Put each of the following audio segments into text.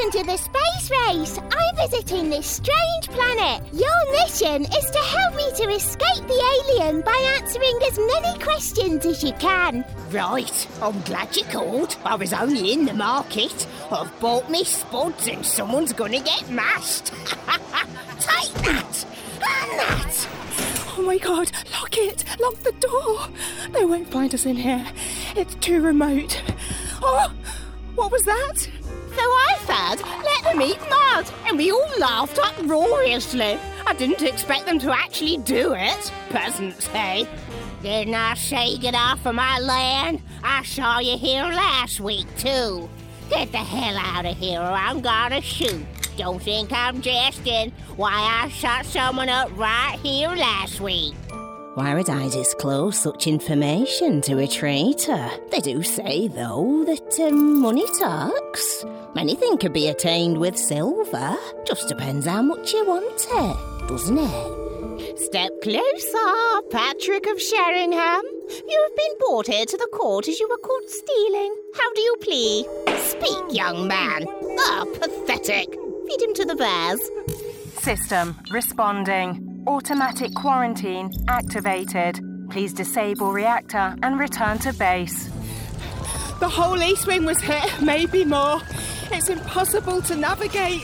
Welcome to the space race. I'm visiting this strange planet. Your mission is to help me to escape the alien by answering as many questions as you can. Right, I'm glad you called. I was only in the market. I've bought me spuds and someone's gonna get mashed. Take that! And that! Oh my God, lock it! Lock the door! They won't find us in here. It's too remote. Oh, what was that? So I said, let them eat mud, and we all laughed uproariously. I didn't expect them to actually do it. Peasants, hey? Didn't I say get off of my land? I saw you here last week, too. Get the hell out of here or I'm gonna shoot. Don't think I'm jesting. Why, I shot someone up right here last week. Why would I disclose such information to a traitor? They do say, though, that money talks. Anything could be attained with silver. Just depends how much you want it, doesn't it? Step closer, Patrick of Sheringham. You have been brought here to the court as you were caught stealing. How do you plead? Speak, young man. Pathetic. Feed him to the bears. System responding. Automatic quarantine activated. Please disable reactor and return to base. The whole east wing was hit, maybe more. It's impossible to navigate.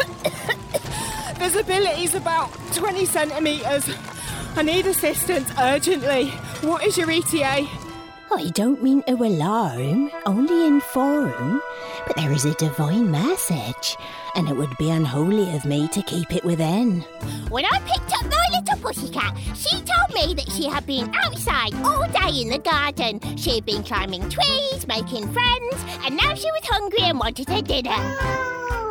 Visibility's about 20 centimetres. I need assistance urgently. What is your ETA? I don't mean to alarm, only inform. But there is a divine message, and it would be unholy of me to keep it within. When I picked up my little pussycat, she told me that she had been outside all day in the garden. She had been climbing trees, making friends, and now she was hungry and wanted her dinner.